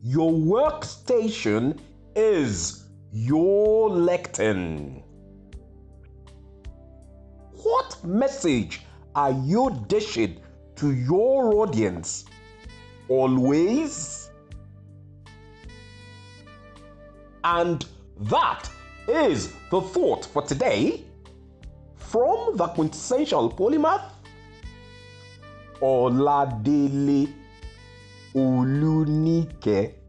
Your workstation is your lectern. What message are you dishing to your audience? Always? And that is the thought for today from the quintessential polymath, Oladele Olunike.